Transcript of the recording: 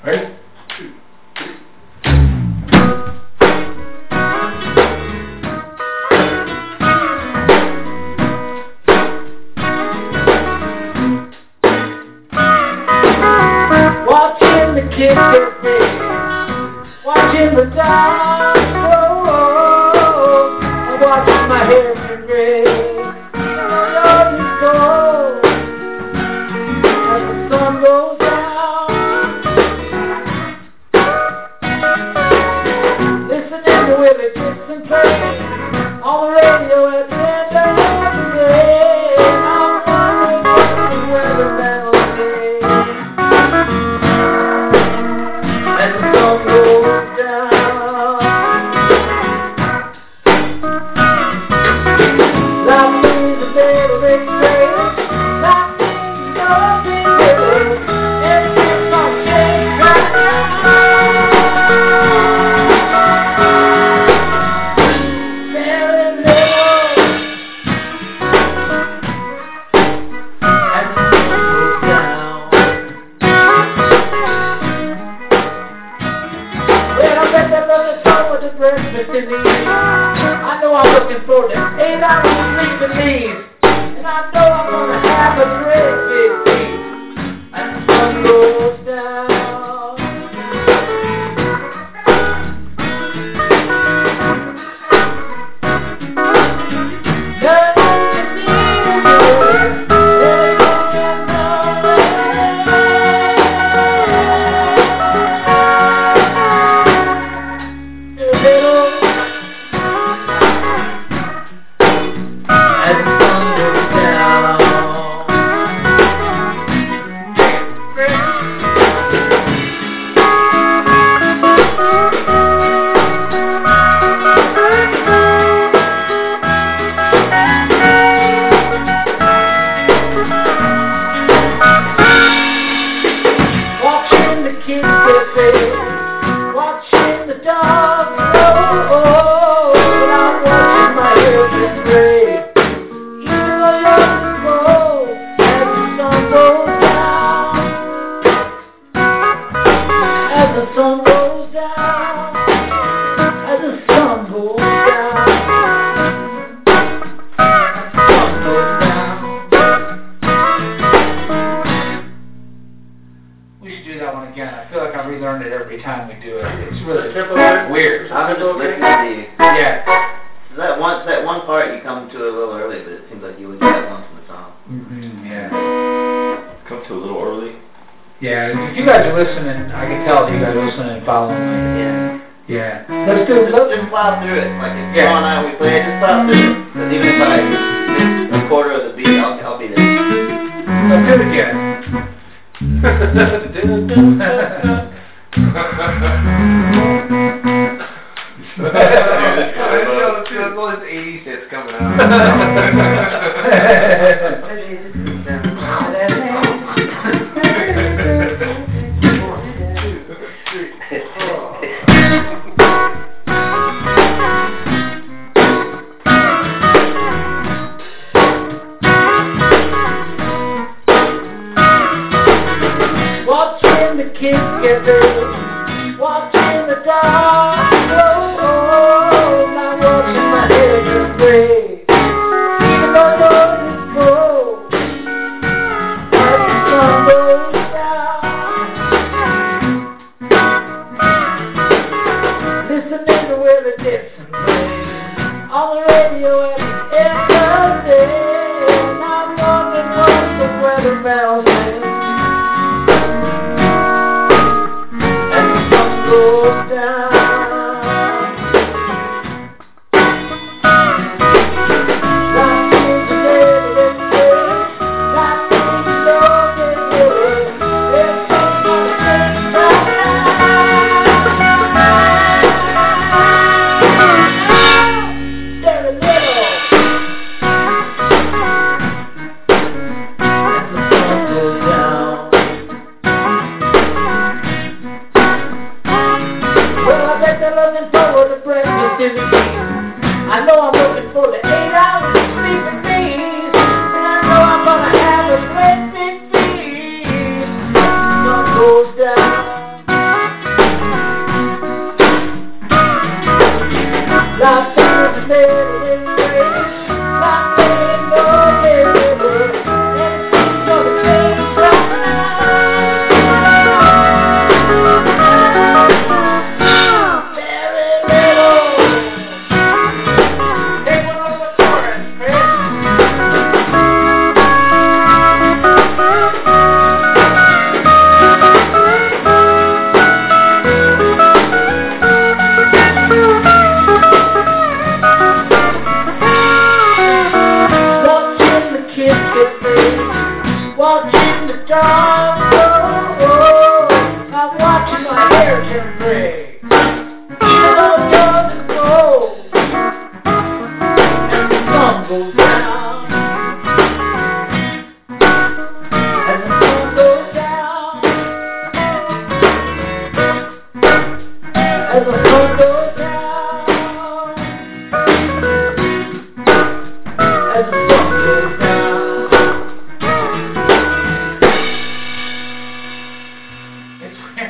Ready? Watching the kids get big, watching the dogs grow, I'm watching my hair get gray, yours is gold, as the sun goes down, listening to Willie Dixon play, on the radio at the end of the day, I'm wondering what the weatherman will say. As the sun goes down, life is a little bit crazy, life is nothing really, everything's gonna change right now. Very little, as the sun goes down. Well, I bet that looking forward to breakfast in the evening. I know I'm looking forward to 8 hours of sleep at least. And I know I'm gonna have a great big feast as the sun goes down. Nothing to see to do, as the sun goes down. Watching the kids get big, watching the dogs grow, but I'm watching my hair get gray. Even though yours is gold, as the sun goes down, as the sun goes down, as the sun goes down, as the sun goes down. We should do that one again. I feel like I relearned it every time we do it. It's really weird. I've been just listening to you. Yeah. So that one part you come to a little early, but it seems like you would do that once in the song. Yeah. Come to a little early. Yeah. If you guys are listening, I can tell that you guys are listening and following me. Yeah. Yeah. Let's do it. Just plow through it. Like if Yeah. tomorrow night we play it, just plow through it. Because even if I miss a quarter of the beat, I'll be there. Let's do it again. All this 80s hits coming out. Watching the kids get big, watching the dogs grow, I'm watching my hair get gray, even though yours is gold, as the sun goes down, listening to Willie Dixon play, on the radio at the end of the day, and I'm wondering what the weatherman will say. Goes down. Life is a little bit crazy, life is nothing really, everything's gonna change right now. Very little, as the sun goes down. Well, I bet they're looking forward to breakfast in the evening. I know I'm looking for the 8 hours of sleep at least. And I know I'm gonna have a great big feast. The sun goes down. watching my hair turn gray.